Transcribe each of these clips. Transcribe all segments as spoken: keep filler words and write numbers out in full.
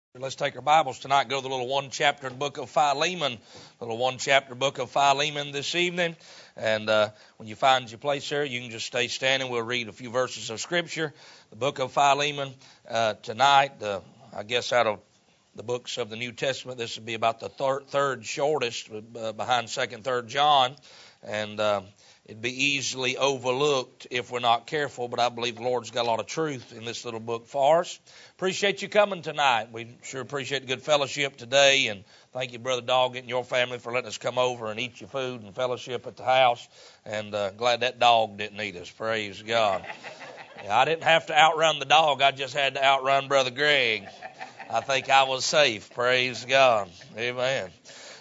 Let's take our Bibles tonight, go to the little one-chapter book of Philemon, little one-chapter book of Philemon this evening. And uh, when you find your place there, you can just stay standing. We'll read a few verses of Scripture. The book of Philemon uh, tonight, uh, I guess out of the books of the New Testament, this would be about the third, third shortest uh, behind second, third John. And uh, it'd be easily overlooked if we're not careful, but I believe the Lord's got a lot of truth in this little book for us. Appreciate you coming tonight. We sure appreciate the good fellowship today, and thank you, Brother Doggett and your family, for letting us come over and eat your food and fellowship at the house, and uh, glad that dog didn't eat us. Praise God. Yeah, I didn't have to outrun the dog. I just had to outrun Brother Greg. I think I was safe. Praise God. Amen.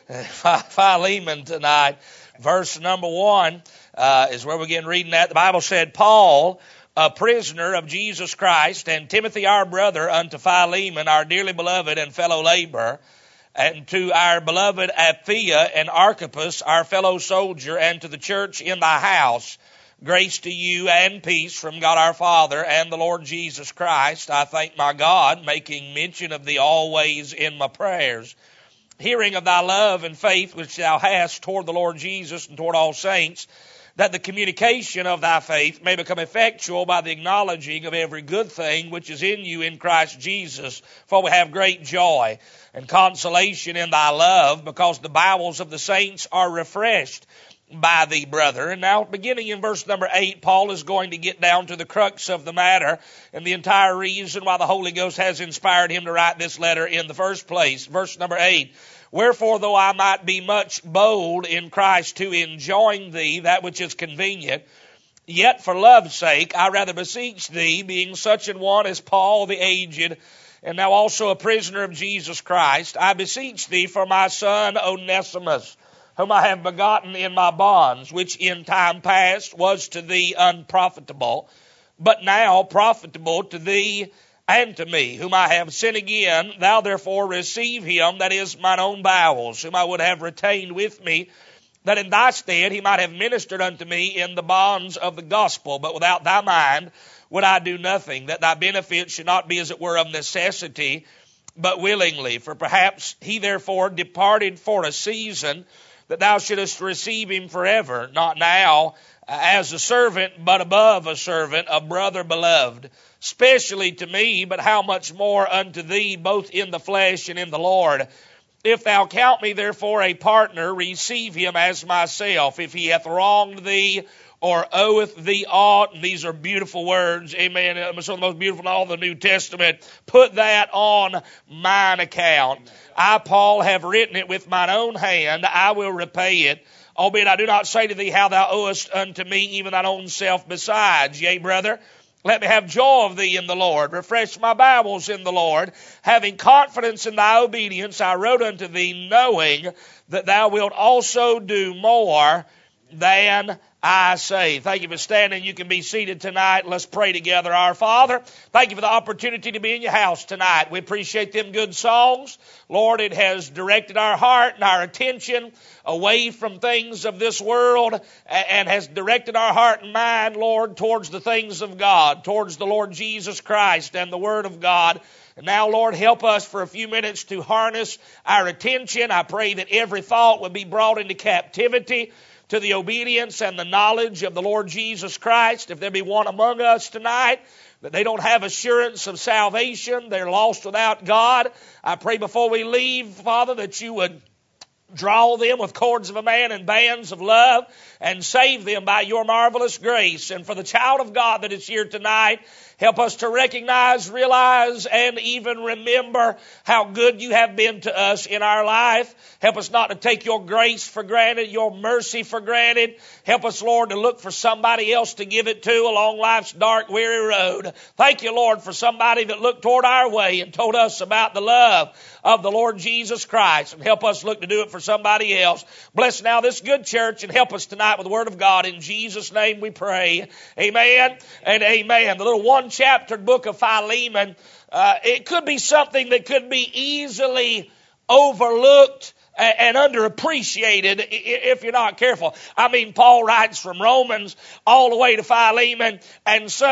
Philemon tonight, verse number one, uh, is where we begin reading that. The Bible said, Paul, a prisoner of Jesus Christ, and Timothy our brother, unto Philemon, our dearly beloved and fellow laborer, and to our beloved Apphia and Archippus, our fellow soldier, and to the church in thy house, grace to you and peace from God our Father and the Lord Jesus Christ. I thank my God, making mention of thee always in my prayers, hearing of thy love and faith which thou hast toward the Lord Jesus and toward all saints, that the communication of thy faith may become effectual by the acknowledging of every good thing which is in you in Christ Jesus. For we have great joy and consolation in thy love, because the bowels of the saints are refreshed by thee, brother. And now, beginning in verse number eight, Paul is going to get down to the crux of the matter and the entire reason why the Holy Ghost has inspired him to write this letter in the first place. Verse number eight. Wherefore, though I might be much bold in Christ to enjoin thee that which is convenient, yet for love's sake I rather beseech thee, being such an one as Paul the aged, and now also a prisoner of Jesus Christ, I beseech thee for my son Onesimus, whom I have begotten in my bonds, which in time past was to thee unprofitable, but now profitable to thee and to me, whom I have sent again. Thou therefore receive him, that is mine own bowels, whom I would have retained with me, that in thy stead he might have ministered unto me in the bonds of the gospel. But without thy mind would I do nothing, that thy benefit should not be as it were of necessity, but willingly. For perhaps he therefore departed for a season, that thou shouldest receive him forever, not now as a servant, but above a servant, a brother beloved, specially to me, but how much more unto thee, both in the flesh and in the Lord. If thou count me therefore a partner, receive him as myself. If he hath wronged thee, or oweth thee aught, and these are beautiful words, amen, some of the most beautiful in all the New Testament, put that on mine account. I, Paul, have written it with mine own hand, I will repay it. Albeit I do not say to thee how thou owest unto me even thine own self besides. Yea, brother, let me have joy of thee in the Lord. Refresh my bowels in the Lord. Having confidence in thy obedience, I wrote unto thee, knowing that thou wilt also do more than I say. Thank you for standing. You can be seated tonight. Let's pray together. Our Father, thank you for the opportunity to be in your house tonight. We appreciate them good songs. Lord, it has directed our heart and our attention away from things of this world, and has directed our heart and mind, Lord, towards the things of God, towards the Lord Jesus Christ and the Word of God. And now, Lord, help us for a few minutes to harness our attention. I pray that every thought would be brought into captivity to the obedience and the knowledge of the Lord Jesus Christ. If there be one among us tonight that they don't have assurance of salvation, they're lost without God, I pray before we leave, Father, that you would draw them with cords of a man and bands of love, and save them by your marvelous grace. And for the child of God that is here tonight, help us to recognize, realize, and even remember how good you have been to us in our life. Help us not to take your grace for granted, your mercy for granted. Help us, Lord, to look for somebody else to give it to along life's dark, weary road. Thank you, Lord, for somebody that looked toward our way and told us about the love of the Lord Jesus Christ. And help us look to do it for somebody else. Bless now this good church, and help us tonight with the Word of God. In Jesus' name we pray. Amen and amen. The little one-chapter book of Philemon, uh, it could be something that could be easily overlooked and underappreciated if you're not careful. I mean, Paul writes from Romans all the way to Philemon, and such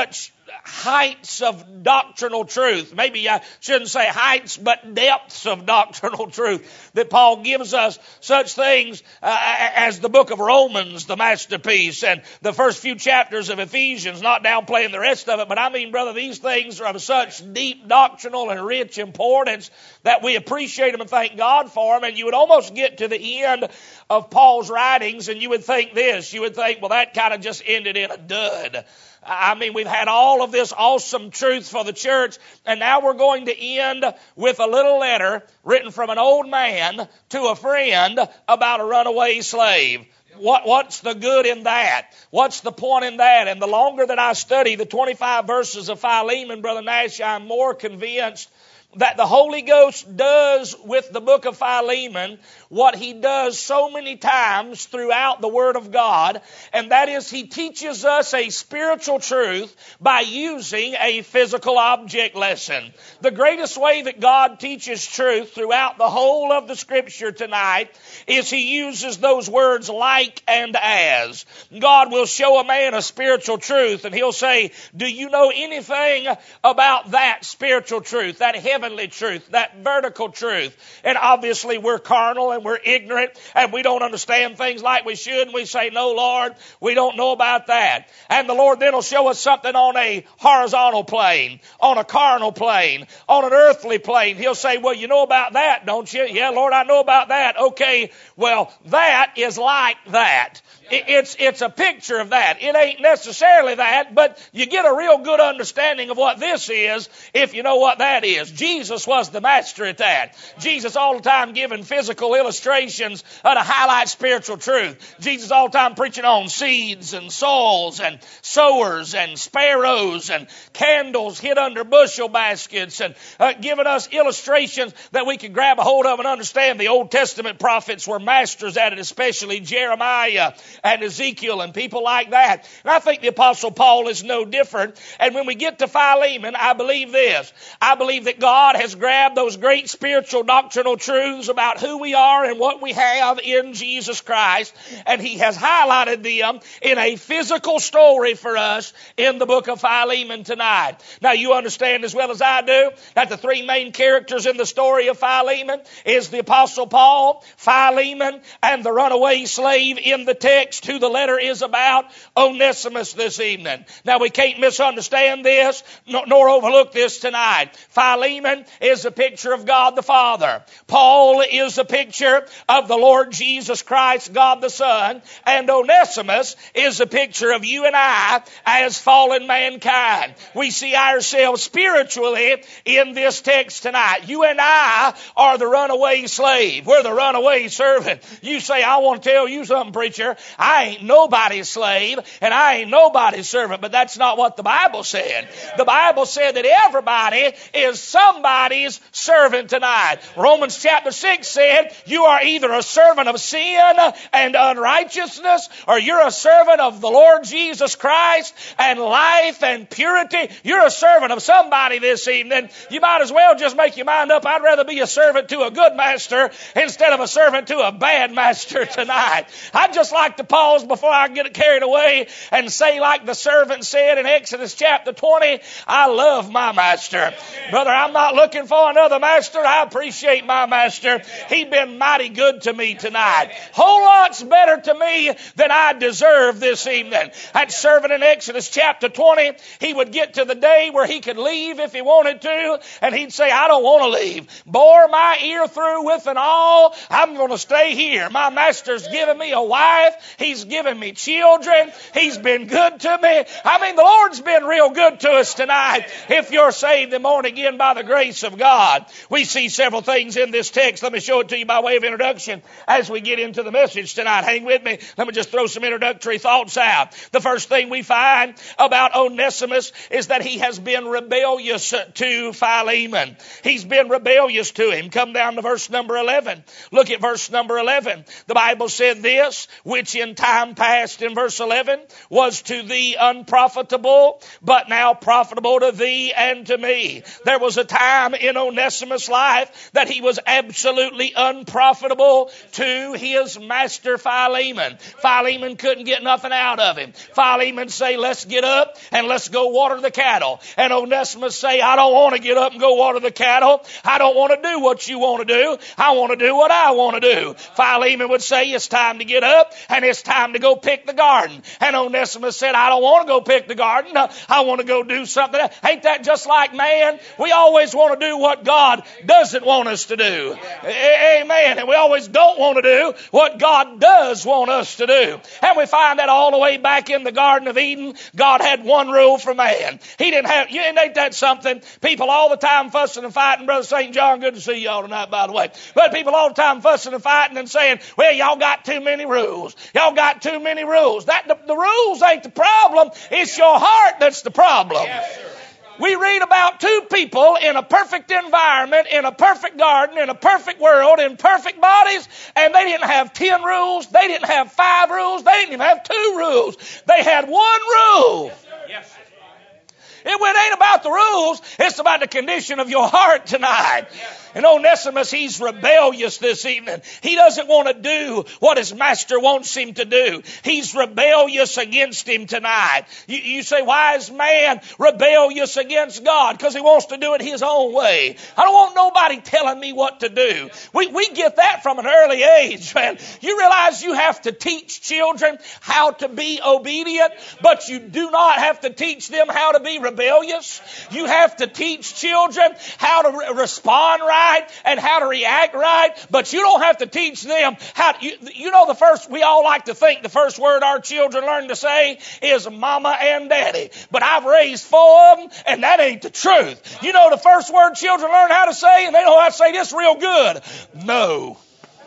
heights of doctrinal truth. Maybe I shouldn't say heights, but depths of doctrinal truth that Paul gives us. Such things uh, as the book of Romans, the masterpiece, and the first few chapters of Ephesians, not downplaying the rest of it, but I mean, brother, these things are of such deep doctrinal and rich importance that we appreciate them and thank God for them. And you would almost get to the end of Paul's writings and you would think this, you would think, well, that kind of just ended in a dud. I mean, we've had all of this awesome truth for the church, and now we're going to end with a little letter written from an old man to a friend about a runaway slave. What, what's the good in that? What's the point in that? And the longer that I study the twenty-five verses of Philemon, Brother Nash, I'm more convinced that the Holy Ghost does with the book of Philemon what he does so many times throughout the Word of God, and that is he teaches us a spiritual truth by using a physical object lesson. The greatest way that God teaches truth throughout the whole of the Scripture tonight is he uses those words like and as. God will show a man a spiritual truth, and he'll say, do you know anything about that spiritual truth, that heavenly truth, that vertical truth? And obviously we're carnal and we're ignorant and we don't understand things like we should, and we say, no, Lord, we don't know about that. And the Lord then will show us something on a horizontal plane, on a carnal plane, on an earthly plane. He'll say, well, you know about that, don't you? Yeah, Lord, I know about that. Okay, well, that is like that. It's, it's a picture of that. It ain't necessarily that, but you get a real good understanding of what this is if you know what that is. Jesus was the master at that. Jesus all the time giving physical illustrations uh, to highlight spiritual truth. Jesus all the time preaching on seeds and souls and sowers and sparrows and candles hid under bushel baskets, and uh, giving us illustrations that we can grab a hold of and understand. The Old Testament prophets were masters at it, especially Jeremiah and Ezekiel and people like that. And I think the Apostle Paul is no different. And when we get to Philemon, I believe this. I believe that God has grabbed those great spiritual doctrinal truths about who we are and what we have in Jesus Christ, and he has highlighted them in a physical story for us in the book of Philemon tonight. Now you understand as well as I do that the three main characters in the story of Philemon is the Apostle Paul, Philemon, and the runaway slave in the text who the letter is about, Onesimus, this evening. Now we can't misunderstand this nor overlook this tonight. Philemon is a picture of God the Father. Paul is a picture of the Lord Jesus Christ, God the Son. And Onesimus is a picture of you and I as fallen mankind. We see ourselves spiritually in this text tonight. You and I are the runaway slave. We're the runaway servant. You say, I want to tell you something, preacher. I ain't nobody's slave and I ain't nobody's servant. But that's not what the Bible said. The Bible said that everybody is somebody's servant tonight. Romans chapter six said you are either a servant of sin and unrighteousness, or you're a servant of the Lord Jesus Christ and life and purity. You're a servant of somebody this evening. You might as well just make your mind up. I'd rather be a servant to a good master instead of a servant to a bad master tonight. I'd just like to pause before I get carried away and say, like the servant said in Exodus chapter twenty, I love my master. Brother, I'm not looking for another master. I appreciate my master. He's been mighty good to me tonight. Whole lot's better to me than I deserve this evening. That servant in Exodus chapter twenty, he would get to the day where he could leave if he wanted to, and he'd say, I don't want to leave. Bore my ear through with and all, I'm going to stay here. My master's given me a wife. He's given me children. He's been good to me. I mean, the Lord's been real good to us tonight. If you're saved and born again by the grace of God, we see several things in this text. Let me show it to you by way of introduction as we get into the message tonight. Hang with me. Let me just throw some introductory thoughts out. The first thing we find about Onesimus is that he has been rebellious to Philemon. He's been rebellious to him. Come down to verse number eleven. Look at verse number eleven. The Bible said this, which in time past, in verse eleven, was to thee unprofitable, but now profitable to thee and to me. There was a time time in Onesimus' life that he was absolutely unprofitable to his master Philemon. Philemon couldn't get nothing out of him. Philemon say, let's get up and let's go water the cattle. And Onesimus say, I don't want to get up and go water the cattle. I don't want to do what you want to do. I want to do what I want to do. Philemon would say, it's time to get up and it's time to go pick the garden. And Onesimus said, I don't want to go pick the garden. I want to go do something else. Ain't that just like man? We always want to do what God doesn't want us to do. Amen. And we always don't want to do what God does want us to do. And we find that all the way back in the Garden of Eden, God had one rule for man. He didn't have, you ain't that something? People all the time fussing and fighting. Brother Saint John, good to see y'all tonight, by the way. But people all the time fussing and fighting and saying, well, y'all got too many rules. Y'all got too many rules. That the, the rules ain't the problem. It's your heart that's the problem. Yes, we read about two people in a perfect environment, in a perfect garden, in a perfect world, in perfect bodies, and they didn't have ten rules. They didn't have five rules. They didn't even have two rules. They had one rule. Yes, sir. It ain't about the rules. It's about the condition of your heart tonight. And Onesimus, he's rebellious this evening. He doesn't want to do what his master wants him to do. He's rebellious against him tonight. You, you say, why is man rebellious against God? Because he wants to do it his own way. I don't want nobody telling me what to do. We, we get that from an early age, man. You realize you have to teach children how to be obedient, but you do not have to teach them how to be rebellious. You have to teach children how to re- respond right and how to react right, but you don't have to teach them how to, you, you know the first, we all like to think the first word our children learn to say is mama and daddy, but I've raised four of them and that ain't the truth. You know the first word children learn how to say, and they know how to say this real good, no.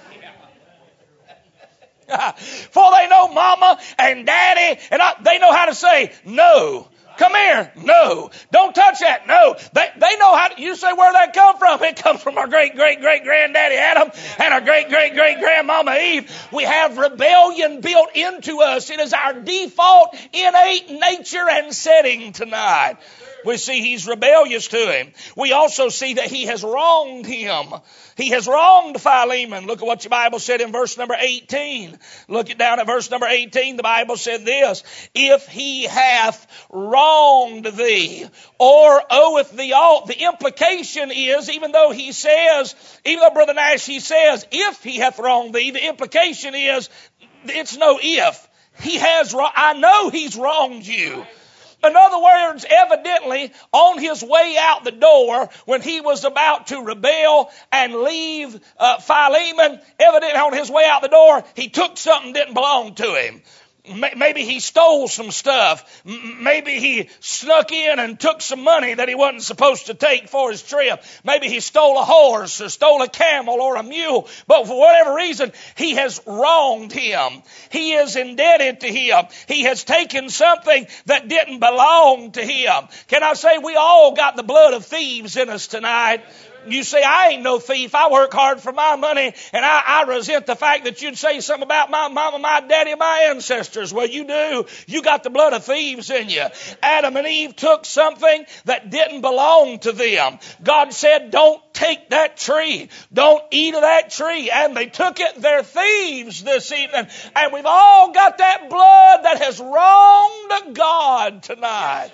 For they know mama and daddy, and I, they know how to say no. Come here. No. Don't touch that. No. They, they know how to, you say where that come from? It comes from our great, great, great granddaddy Adam and our great, great, great grandmama Eve. We have rebellion built into us. It is our default innate nature and setting tonight. We see he's rebellious to him. We also see that he has wronged him. He has wronged Philemon. Look at what your Bible said in verse number eighteen. Look it down at verse number eighteen. The Bible said this, if he hath wronged thee or oweth thee aught. The implication is, even though he says, even though Brother Nash, he says, if he hath wronged thee, the implication is, it's no if. He has, I know he's wronged you. In other words, evidently, on his way out the door, when he was about to rebel and leave uh, Philemon, evidently on his way out the door, he took something that didn't belong to him. Maybe he stole some stuff. Maybe he snuck in and took some money that he wasn't supposed to take for his trip. Maybe he stole a horse or stole a camel or a mule. But for whatever reason, he has wronged him. He is indebted to him. He has taken something that didn't belong to him. Can I say we all got the blood of thieves in us tonight? You say, I ain't no thief. I work hard for my money, and I, I resent the fact that you'd say something about my mama, my daddy, my ancestors. Well, you do. You got the blood of thieves in you. Adam and Eve took something that didn't belong to them. God said, don't take that tree. Don't eat of that tree. And they took it. They're thieves this evening. And we've all got that blood that has wronged God tonight.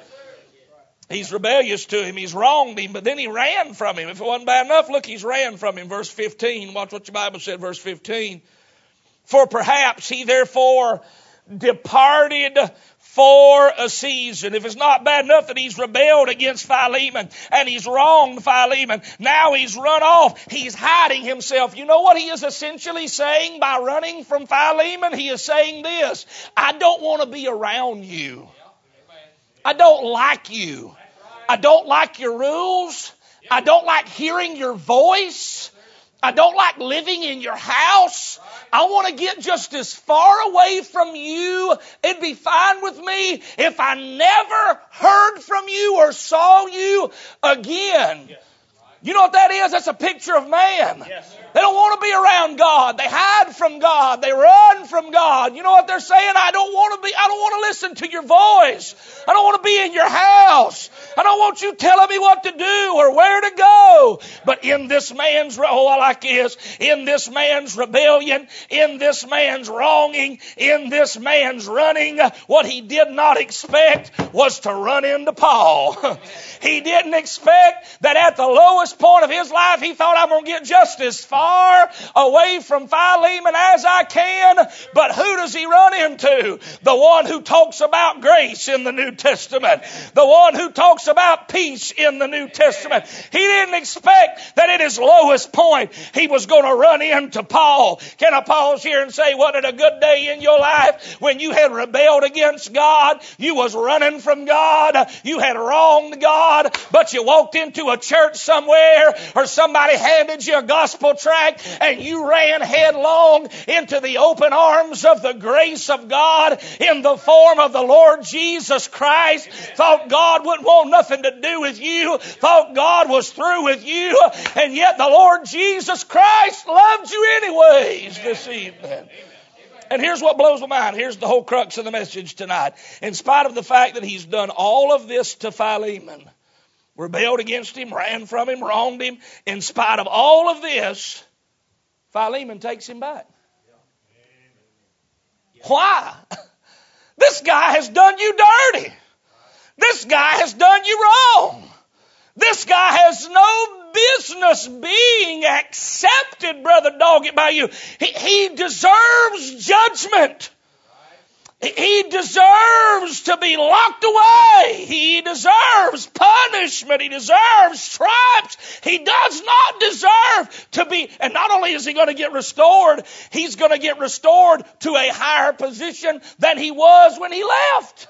He's rebellious to him. He's wronged him, but then he ran from him. If it wasn't bad enough, look, he's ran from him. Verse fifteen. Watch what your Bible said, verse fifteen. For perhaps he therefore departed for a season. If it's not bad enough that he's rebelled against Philemon and he's wronged Philemon, now he's run off. He's hiding himself. You know what he is essentially saying by running from Philemon? He is saying this, I don't want to be around you. I don't like you. I don't like your rules. I don't like hearing your voice. I don't like living in your house. I want to get just as far away from you. It'd be fine with me if I never heard from you or saw you again. You know what that is? That's a picture of man. Yes, they don't want to be around God. They hide from God. They run from God. You know what they're saying? I don't want to be, I don't want to listen to your voice. I don't want to be in your house. I don't want you telling me what to do or where to go. But in this man's, oh, I like this, in this man's rebellion, in this man's wronging, in this man's running, what he did not expect was to run into Paul. He didn't expect that at the lowest point of his life, he thought, I'm going to get just as far away from Philemon as I can. But who does he run into? The one who talks about grace in the New Testament. The one who talks about peace in the New Testament. He didn't expect that at his lowest point, he was going to run into Paul. Can I pause here and say, wasn't it a good day in your life when you had rebelled against God? You was running from God. You had wronged God, but you walked into a church somewhere or somebody handed you a gospel tract and you ran headlong into the open arms of the grace of God in the form of the Lord Jesus Christ. Thought God wouldn't want nothing to do with you. Thought God was through with you. And yet the Lord Jesus Christ loved you anyways this evening. And here's what blows my mind. Here's the whole crux of the message tonight. In spite of the fact that he's done all of this to Philemon, rebelled against him, ran from him, wronged him, in spite of all of this, Philemon takes him back. Why? This guy has done you dirty. This guy has done you wrong. This guy has no business being accepted, Brother Doggett, by you. He, he deserves judgment. He deserves to be locked away. He deserves punishment. He deserves stripes. He does not deserve to be, and not only is he going to get restored, he's going to get restored to a higher position than he was when he left.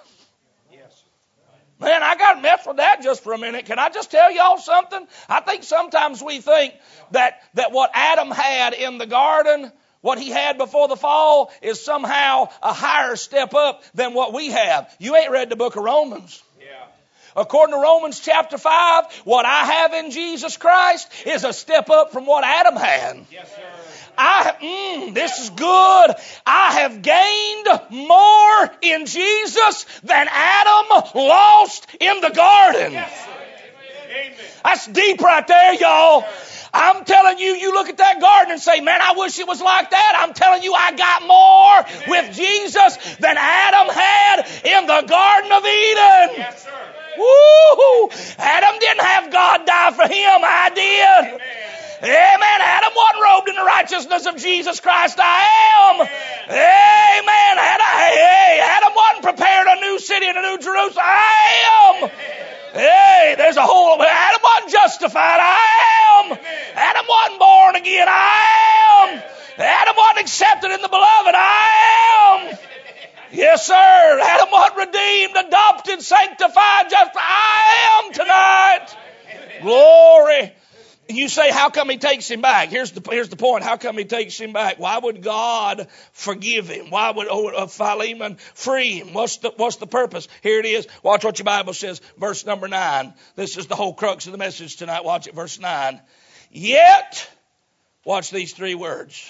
Man, I got to mess with that just for a minute. Can I just tell y'all something? I think sometimes we think that, that what Adam had in the garden, what he had before the fall, is somehow a higher step up than what we have. You ain't read the book of Romans. Yeah. According to Romans chapter five, what I have in Jesus Christ is a step up from what Adam had. Yes, sir. I, mm, this is good. I have gained more in Jesus than Adam lost in the garden. Yes, amen. That's deep right there, y'all. I'm telling you, you look at that garden and say, man, I wish it was like that. I'm telling you, I got more with Jesus than Adam had in the Garden of Eden. Yes, sir. Woo! Adam didn't have God die for him. I did. Amen. Amen. Adam wasn't robed in the righteousness of Jesus Christ. I am. Amen. Amen. Hey, Adam wasn't prepared a new city and a new Jerusalem. I am. Hey, there's a whole, Adam wasn't justified. I am. Adam wasn't born again. I am. Adam wasn't accepted in the beloved. I am. Yes, sir. Adam wasn't redeemed, adopted, sanctified, justified. I am tonight. Glory. And you say, how come he takes him back? Here's the, here's the point. How come he takes him back? Why would God forgive him? Why would oh, Philemon free him? What's the, what's the purpose? Here it is. Watch what your Bible says. Verse number nine. This is the whole crux of the message tonight. Watch it. Verse nine. Yet, watch these three words.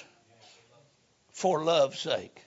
For love's sake.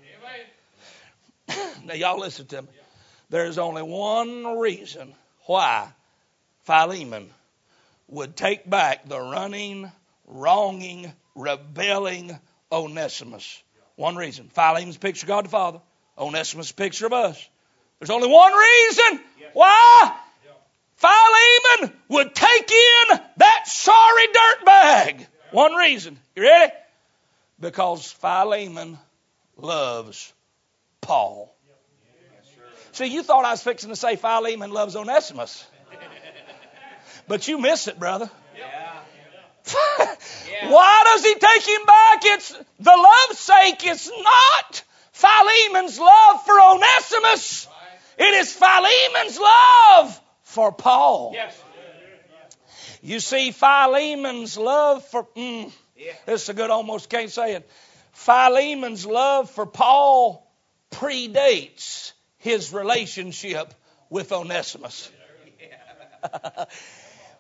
Now, y'all listen to me. There's only one reason why Philemon would take back the running, wronging, rebelling Onesimus. One reason. Philemon's a picture of God the Father. Onesimus is a picture of us. There's only one reason why Philemon would take in that sorry dirtbag. One reason. You ready? Because Philemon loves Paul. See, you thought I was fixing to say Philemon loves Onesimus. But you miss it, brother. Yeah. Why does he take him back? It's the love's sake. It's not Philemon's love for Onesimus. It is Philemon's love for Paul. Yes. You see, Philemon's love for... Mm, this is a good almost can't say it. Philemon's love for Paul predates his relationship with Onesimus.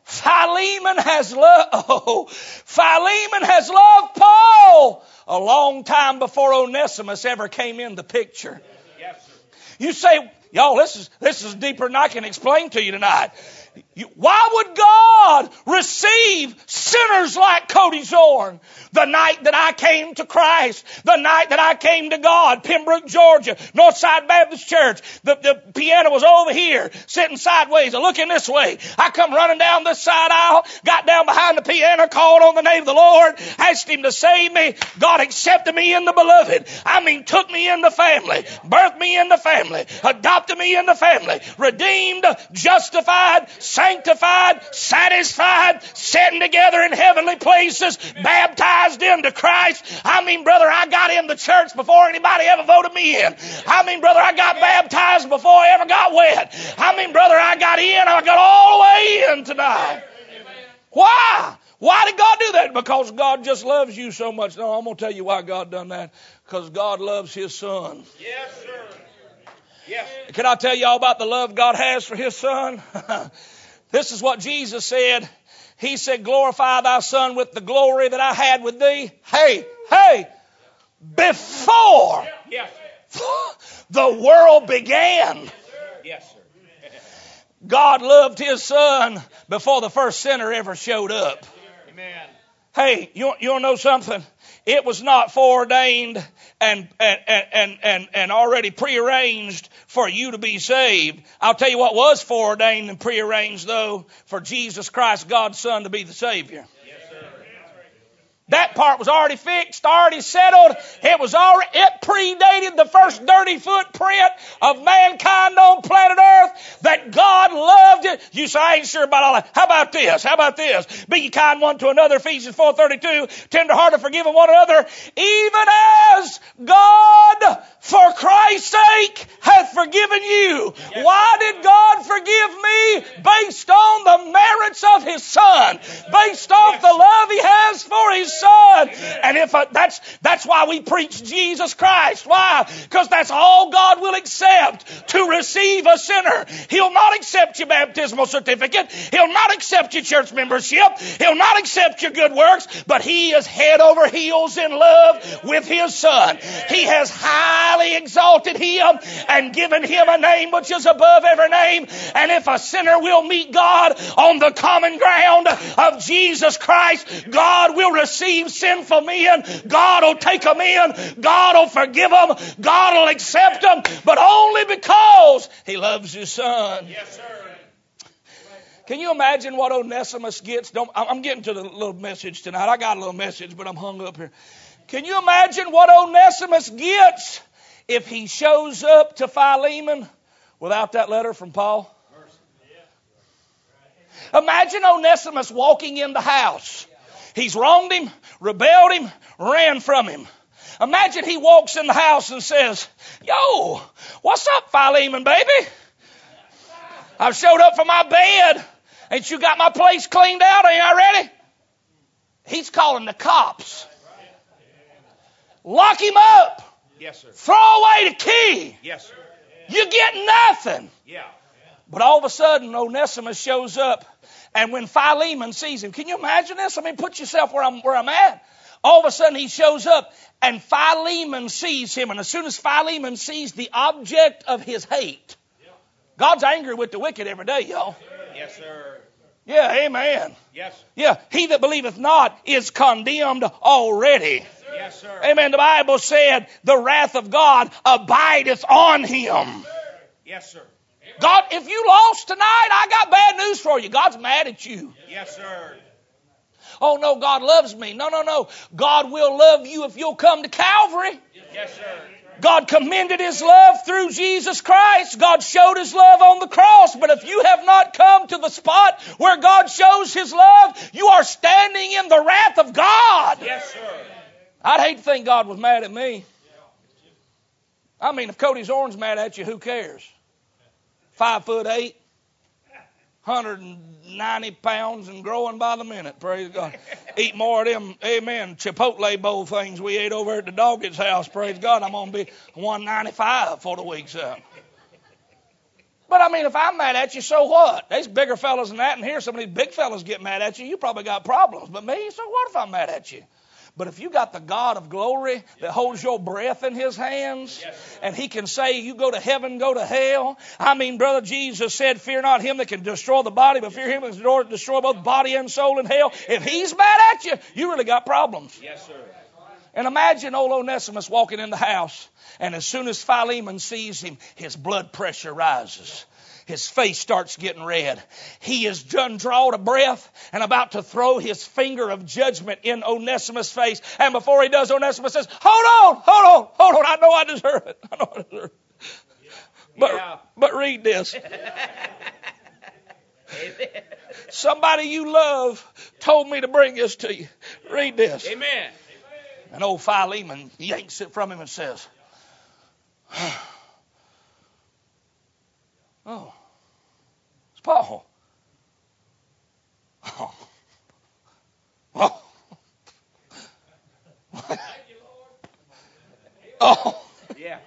Philemon has loved, oh, Philemon has loved Paul a long time before Onesimus ever came in the picture. Yes, sir. You say, y'all, this is, this is deeper than I can explain to you tonight. You, why would God receive sinners like Cody Zorn? The night that I came to Christ, the night that I came to God, Pembroke, Georgia, Northside Baptist Church, the, the piano was over here, sitting sideways, looking this way. I come running down this side aisle, got down behind the piano, called on the name of the Lord, asked Him to save me. God accepted me in the beloved. I mean, took me in the family, birthed me in the family, adopted me in the family, redeemed, justified, sanctified, satisfied, sitting together in heavenly places, baptized into Christ. I mean, brother, I got in the church before anybody ever voted me in. I mean, brother, I got baptized before I ever got wet. I mean, brother, I got in, I got all the way in tonight. Why? Why did God do that? Because God just loves you so much. No, I'm going to tell you why God done that. Because God loves His Son. Yes, sir. Yes. Can I tell you all about the love God has for His Son? This is what Jesus said. He said, glorify thy Son with the glory that I had with thee. Hey, hey, before Yes. the world began, Yes, sir. God loved His Son before the first sinner ever showed up. Amen. Hey, you, you want to know something? It was not foreordained and, and, and, and, and already prearranged for you to be saved. I'll tell you what was foreordained and prearranged, though, for Jesus Christ, God's Son, to be the Savior. Yes, sir. That part was already fixed, already settled. It was already, it predated the first dirty footprint of mankind on planet Earth, that God loved it. You say, I ain't sure about all that. How about this? How about this? Be ye kind one to another, Ephesians four thirty-two, tender-hearted, forgiving one another, even as God, for Christ's sake, hath forgiven you. Yes. Why did God forgive me? Based on the merits of His Son. Based off yes. the love He has for His Son. And if uh, that's that's why we preach Jesus Christ. Why? Because that's all God will accept to receive a sinner. He'll not accept your baptismal certificate. He'll not accept your church membership. He'll not accept your good works. But He is head over heels in love with His Son. He has highly exalted Him and given Him a name which is above every name. And if a sinner will meet God on the common ground of Jesus Christ, God will receive sinful men. God will take them in. God will forgive them. God will accept them. But only because He loves His Son. Yes, sir. Can you imagine what Onesimus gets? Don't, I'm getting to the little message tonight. I got a little message, but I'm hung up here. Can you imagine what Onesimus gets if he shows up to Philemon without that letter from Paul? Imagine Onesimus walking in the house. He's wronged him, rebelled him, ran from him. Imagine he walks in the house and says, yo, what's up, Philemon, baby? I've showed up for my bed. Ain't you got my place cleaned out? Ain't I ready? He's calling the cops. Lock him up. Yes, sir. Throw away the key. Yes, sir. You get nothing. Yeah. But all of a sudden, Onesimus shows up. And when Philemon sees him, can you imagine this? I mean, put yourself where I'm, where I'm at. All of a sudden, he shows up, and Philemon sees him. And as soon as Philemon sees the object of his hate, God's angry with the wicked every day, y'all. Yes, sir. Yeah, amen. Yes. Yeah, he that believeth not is condemned already. Yes, sir. Amen. The Bible said the wrath of God abideth on him. Yes, sir. God, if you lost tonight, I got bad news for you. God's mad at you. Yes, sir. Oh, no, God loves me. No, no, no. God will love you if you'll come to Calvary. Yes, sir. God commended His love through Jesus Christ. God showed His love on the cross. But if you have not come to the spot where God shows His love, you are standing in the wrath of God. Yes, sir. I'd hate to think God was mad at me. I mean, if Cody Zorn's mad at you, who cares? Five foot eight, one hundred ninety pounds and growing by the minute. Praise God. Eat more of them, amen, Chipotle bowl things we ate over at the Doggett's house. Praise God. I'm going to be one ninety-five for the week's up. But I mean, if I'm mad at you, so what? There's bigger fellas than that, and here some of these big fellas get mad at you. You probably got problems. But me, so what if I'm mad at you? But if you got the God of glory that holds your breath in his hands, yes, and he can say, you go to heaven, go to hell. I mean, brother, Jesus said, fear not him that can destroy the body, but fear him that can destroy both body and soul in hell. If he's mad at you, you really got problems. Yes, sir. And imagine old Onesimus walking in the house, and as soon as Philemon sees him, his blood pressure rises. His face starts getting red. He is done drawing a breath and about to throw his finger of judgment in Onesimus' face. And before he does, Onesimus says, hold on, hold on, hold on. I know I deserve it. I know I deserve it. But, yeah. but read this. Somebody you love told me to bring this to you. Read this. Amen. And old Philemon yanks it from him and says, oh, it's Paul. Oh. Oh. Oh. Yeah.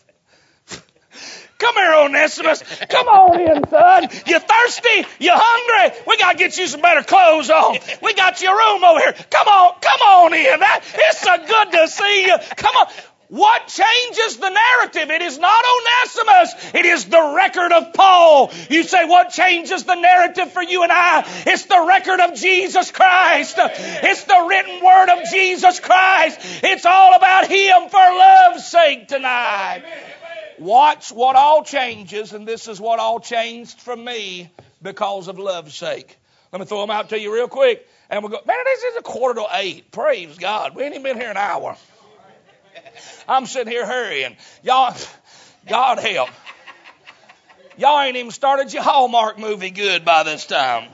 Come here, Onesimus. Come on in, son. You thirsty? You hungry? We got to get you some better clothes on. We got your room over here. Come on, come on in. It's so good to see you. Come on. What changes the narrative? It is not Onesimus. It is the record of Paul. You say, what changes the narrative for you and I? It's the record of Jesus Christ. It's the written word of Jesus Christ. It's all about him for love's sake tonight. Watch what all changes, and this is what all changed for me because of love's sake. Let me throw them out to you real quick. And we'll go, man, this is a quarter to eight. Praise God. We ain't even been here an hour. I'm sitting here hurrying. Y'all, God help. Y'all ain't even started your Hallmark movie good by this time.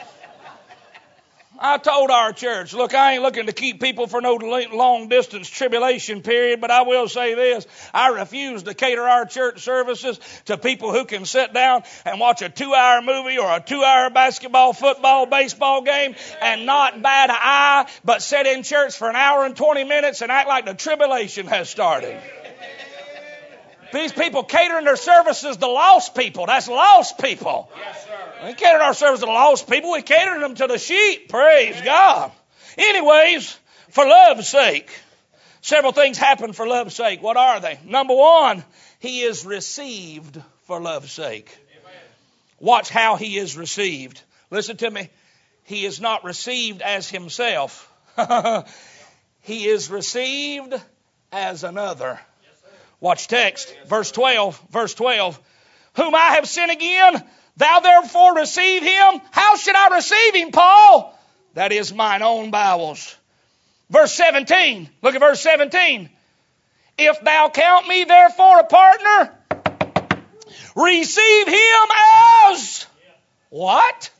I told our church, look, I ain't looking to keep people for no long distance tribulation period, but I will say this. I refuse to cater our church services to people who can sit down and watch a two hour movie or a two hour basketball, football, baseball game and not bat an eye, but sit in church for an hour and twenty minutes and act like the tribulation has started. These people catering their services to lost people. That's lost people. Yes, sir. We catered our service to lost people. We catered them to the sheep. Praise God. Anyways, for love's sake, several things happen for love's sake. What are they? Number one, he is received for love's sake. Watch how he is received. Listen to me. He is not received as himself. He is received as another. Watch text, verse twelve, verse twelve. Whom I have sent again, thou therefore receive him. How should I receive him, Paul? That is mine own bowels. Verse seventeen, look at verse seventeen. If thou count me therefore a partner, receive him as what?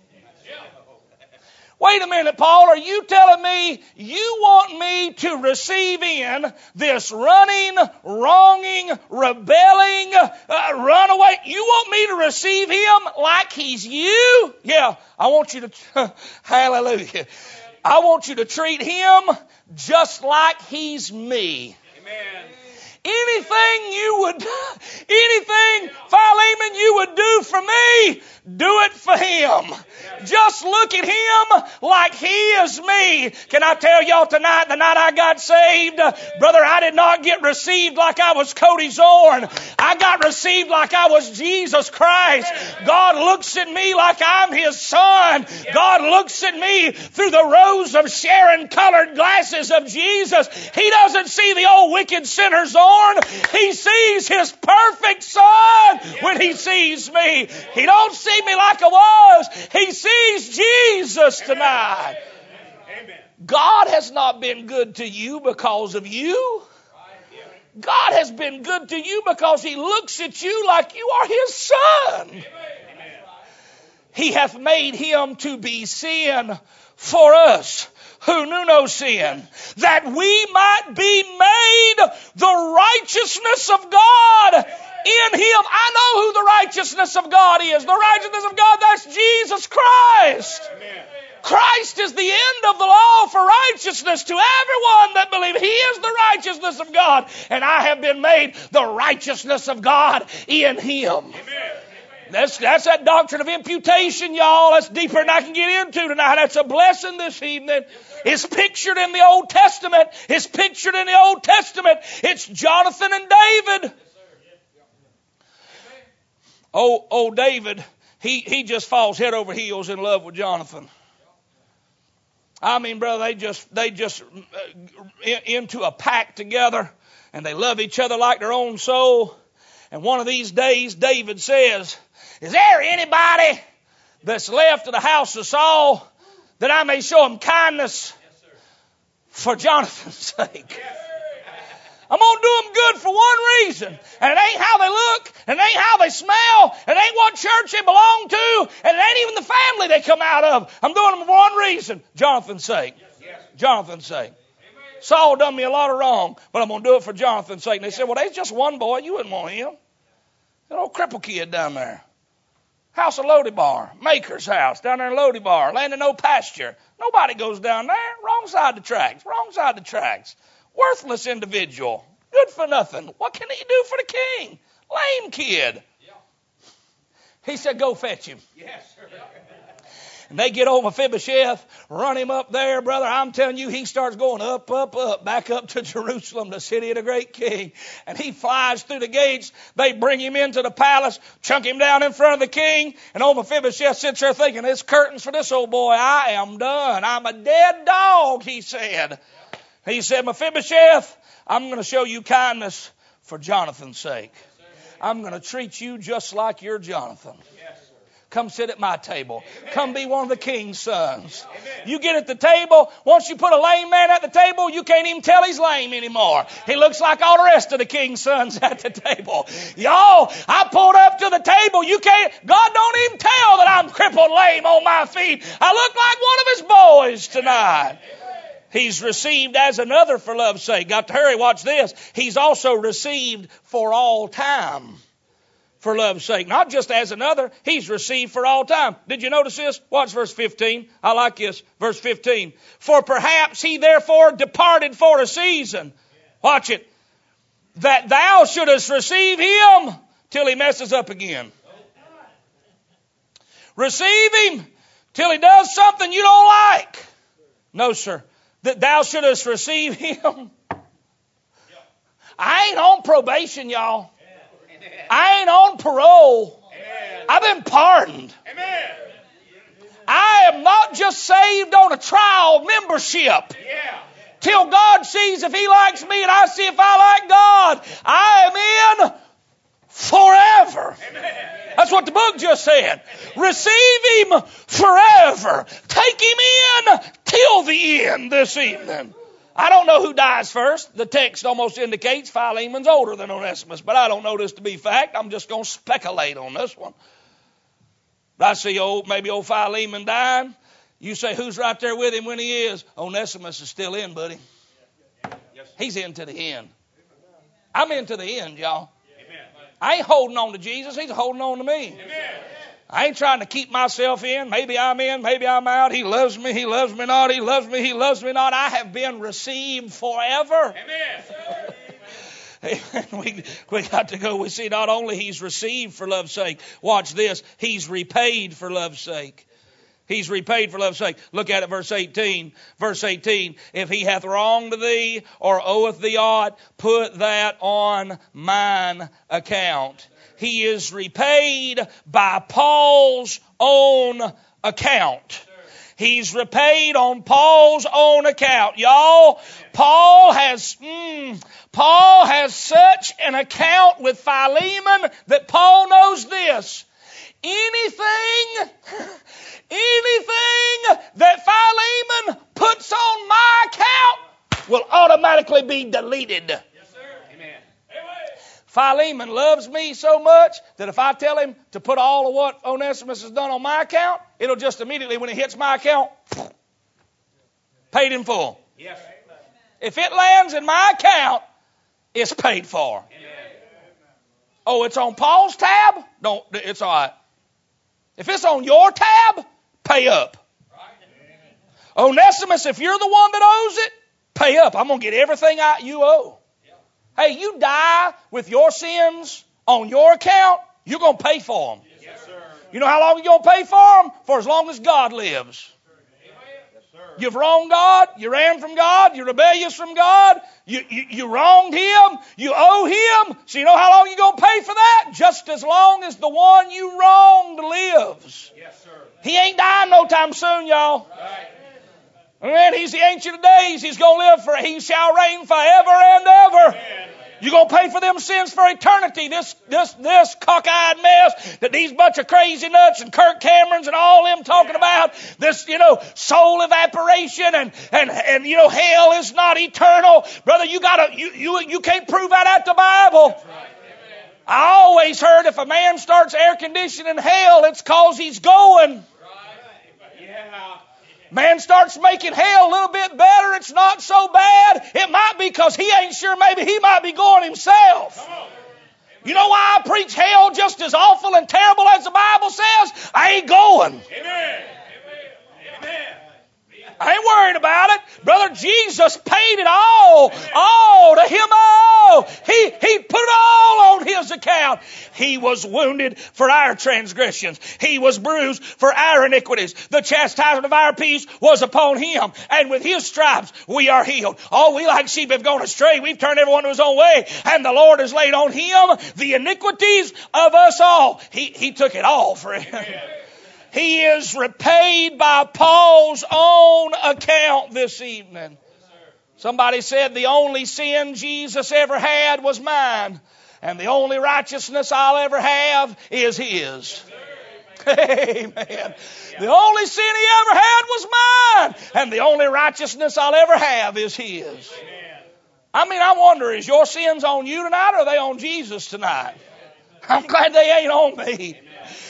Wait a minute, Paul, are you telling me you want me to receive in this running, wronging, rebelling, uh, runaway? You want me to receive him like he's you? Yeah, I want you to, hallelujah. I want you to treat him just like he's me. Amen. Anything you would, anything, Philemon, you would do for me, do it for him. Just look at him like he is me. Can I tell y'all tonight, the night I got saved, brother, I did not get received like I was Cody Zorn. I got received like I was Jesus Christ. God looks at me like I'm his son. God looks at me through the rose of Sharon colored glasses of Jesus. He doesn't see the old wicked sinner Zorn. He sees his perfect son when he sees me. He don't see me like I was. He sees Jesus tonight. God has not been good to you because of you. God has been good to you because he looks at you like you are his son. He hath made him to be sin for us who knew no sin, that we might be made the righteousness of God in him. I know who the righteousness of God is. The righteousness of God, that's Jesus Christ. Amen. Christ is the end of the law for righteousness to everyone that believes. He is the righteousness of God. And I have been made the righteousness of God in him. Amen. That's, that's that doctrine of imputation, y'all. That's deeper than I can get into tonight. That's a blessing this evening. It's pictured in the Old Testament. It's pictured in the Old Testament. It's Jonathan and David. Oh, oh, David, he, he just falls head over heels in love with Jonathan. I mean, brother, they just, they just uh, in, into a pact together, and they love each other like their own soul. And one of these days, David says, is there anybody that's left of the house of Saul that I may show him kindness for Jonathan's sake? I'm going to do them good for one reason. And it ain't how they look, and it ain't how they smell, and it ain't what church they belong to, and it ain't even the family they come out of. I'm doing them for one reason, Jonathan's sake. Jonathan's sake. Saul done me a lot of wrong, but I'm going to do it for Jonathan's sake. And they said, well, there's just one boy. You wouldn't want him. That old cripple kid down there. House of Lodibar. Maker's house down there in Lodibar. Land of no pasture. Nobody goes down there. Wrong side of the tracks. Wrong side of the tracks. Worthless individual. Good for nothing. What can he do for the king? Lame kid. He said, go fetch him. Yes, sir. And they get old Mephibosheth, run him up there, brother. I'm telling you, he starts going up, up, up, back up to Jerusalem, the city of the great king. And he flies through the gates. They bring him into the palace, chunk him down in front of the king. And old Mephibosheth sits there thinking, it's curtains for this old boy. I am done. I'm a dead dog, he said. He said, Mephibosheth, I'm going to show you kindness for Jonathan's sake. I'm going to treat you just like you're Jonathan. Come sit at my table. Come be one of the king's sons. You get at the table. Once you put a lame man at the table, you can't even tell he's lame anymore. He looks like all the rest of the king's sons at the table. Y'all, I pulled up to the table. You can't, God don't even tell that I'm crippled lame on my feet. I look like one of his boys tonight. He's received as another for love's sake. Got to hurry, watch this. He's also received for all time. For love's sake. Not just as another, he's received for all time. Did you notice this? Watch verse fifteen. I like this. Verse fifteen. For perhaps he therefore departed for a season. Watch it. That thou shouldest receive him till he messes up again. Receive him till he does something you don't like. No, sir. That thou shouldest receive him. I ain't on probation, y'all. I ain't on parole. Amen. I've been pardoned. Amen. I am not just saved on a trial membership. Yeah. Till God sees if he likes me and I see if I like God. I am in forever. Amen. That's what the book just said. Receive him forever. Take him in till the end this evening. I don't know who dies first. The text almost indicates Philemon's older than Onesimus, but I don't know this to be fact. I'm just going to speculate on this one. But I see old, maybe old Philemon dying. You say, who's right there with him when he is? Onesimus is still in, buddy. He's in to the end. I'm in to the end, y'all. I ain't holding on to Jesus. He's holding on to me. I ain't trying to keep myself in. Maybe I'm in, maybe I'm out. He loves me, he loves me not. He loves me, he loves me not. I have been received forever. Amen. we, we got to go. We see not only he's received for love's sake. Watch this. He's repaid for love's sake. He's repaid for love's sake. Look at it, verse eighteen. Verse eighteen. If he hath wronged thee or oweth thee aught, put that on mine account. He is repaid by Paul's own account. He's repaid on Paul's own account. Y'all, Paul has, mm, Paul has such an account with Philemon that Paul knows this. Anything, anything that Philemon puts on my account will automatically be deleted. Philemon loves me so much that if I tell him to put all of what Onesimus has done on my account, it'll just immediately, when it hits my account, paid in full. Yes. If it lands in my account, it's paid for. Amen. Oh, it's on Paul's tab? No, it's all right. If it's on your tab, pay up. Right. Onesimus, if you're the one that owes it, pay up. I'm going to get everything I, you owe. Hey, you die with your sins on your account, you're going to pay for them. Yes, You know how long you're going to pay for them? For as long as God lives. You've wronged God. You ran from God. You're rebellious from God. You, you, you wronged Him. You owe Him. So you know how long you're going to pay for that? Just as long as the one you wronged lives. Yes, sir. He ain't dying no time soon, y'all. Right. Man, He's the Ancient of Days. He's going to live for, He shall reign forever and ever. Amen. You're going to pay for them sins for eternity. This, this, this cockeyed mess that these bunch of crazy nuts and Kirk Camerons and all them talking about, this, you know, soul evaporation and, and, and, you know, hell is not eternal. Brother, you gotta, you, you, you can't prove that out the Bible. I always heard if a man starts air conditioning hell, it's cause he's going. Yeah. Man starts making hell a little bit better, it's not so bad. It might be because he ain't sure, maybe he might be going himself. You know why I preach hell just as awful and terrible as the Bible says? I ain't going. Amen. Amen. I ain't worried about it. Brother, Jesus paid it all. All to Him all. He, he put it all on His account. He was wounded for our transgressions. He was bruised for our iniquities. The chastisement of our peace was upon Him. And with His stripes we are healed. All we like sheep have gone astray. We've turned everyone to his own way. And the Lord has laid on Him the iniquities of us all. He, he took it all for Him. He is repaid by Paul's own account this evening. Somebody said the only sin Jesus ever had was mine. And the only righteousness I'll ever have is His. Amen. The only sin He ever had was mine. And the only righteousness I'll ever have is His. I mean, I wonder, is your sins on you tonight or are they on Jesus tonight? I'm glad they ain't on me.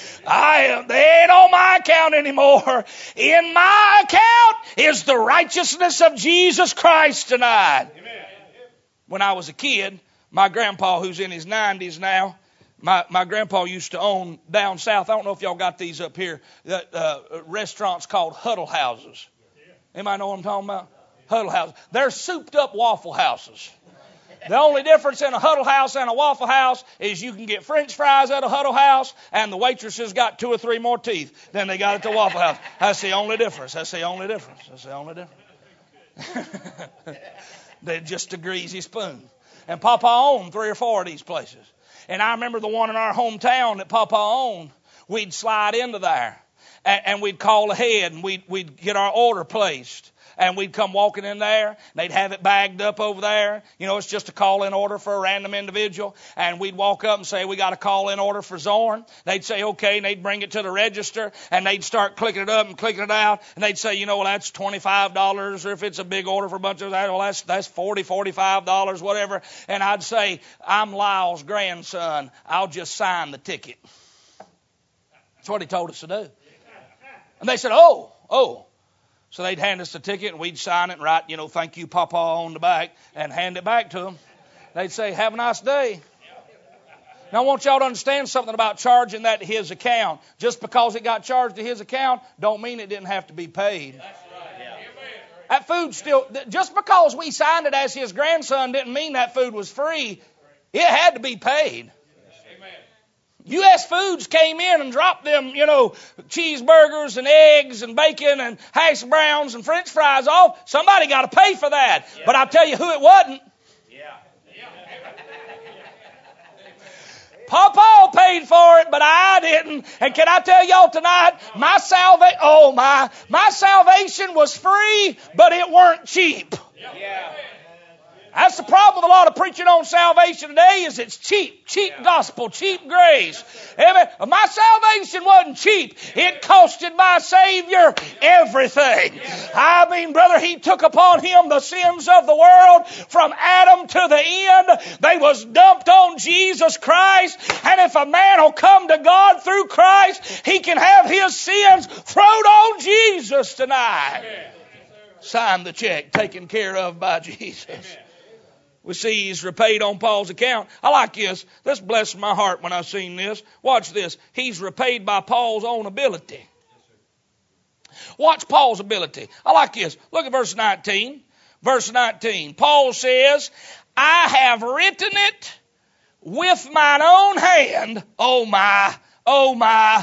I am, they ain't on my account anymore. In my account is the righteousness of Jesus Christ tonight. Amen. When I was a kid, my grandpa, who's in his nineties now, my, my grandpa used to own down south. I don't know if y'all got these up here. That uh, restaurants called huddle houses. Anybody know what I'm talking about? Huddle houses. They're souped up Waffle Houses. The only difference in a huddle house and a Waffle House is you can get French fries at a huddle house and the waitresses got two or three more teeth than they got at the Waffle House. That's the only difference. That's the only difference. That's the only difference. They're just a greasy spoon. And Papa owned three or four of these places. And I remember the one in our hometown that Papa owned, we'd slide into there and, and we'd call ahead and we'd, we'd get our order placed. And we'd come walking in there, and they'd have it bagged up over there. You know, it's just a call-in order for a random individual. And we'd walk up and say, we got a call-in order for Zorn. They'd say, okay, and they'd bring it to the register, and they'd start clicking it up and clicking it out. And they'd say, you know, well, that's twenty-five dollars, or if it's a big order for a bunch of that, well, that's, that's forty dollars, forty-five dollars, whatever. And I'd say, I'm Lyle's grandson. I'll just sign the ticket. That's what he told us to do. And they said, oh, oh. So they'd hand us the ticket and we'd sign it and write, you know, thank you, Papa, on the back and hand it back to them. They'd say, have a nice day. Now, I want y'all to understand something about charging that to his account. Just because it got charged to his account don't mean it didn't have to be paid. That food still, just because we signed it as his grandson didn't mean that food was free. It had to be paid. U S Foods came in and dropped them, you know, cheeseburgers and eggs and bacon and hash browns and French fries off. Somebody got to pay for that. Yeah. But I'll tell you who it wasn't. Yeah. Papa paid for it, but I didn't. And can I tell y'all tonight, my salvation, oh my, my salvation was free, but it weren't cheap. Yeah. That's the problem with a lot of preaching on salvation today is it's cheap, cheap gospel, cheap grace. Amen. My salvation wasn't cheap. It costed my Savior everything. I mean, brother, He took upon Him the sins of the world from Adam to the end. They was dumped on Jesus Christ. And if a man will come to God through Christ, he can have his sins thrown on Jesus tonight. Sign the check, taken care of by Jesus. We see He's repaid on Paul's account. I like this. This blessed my heart when I seen this. Watch this. He's repaid by Paul's own ability. Watch Paul's ability. I like this. Look at verse nineteen. Verse nineteen. Paul says, I have written it with mine own hand. Oh my, oh my.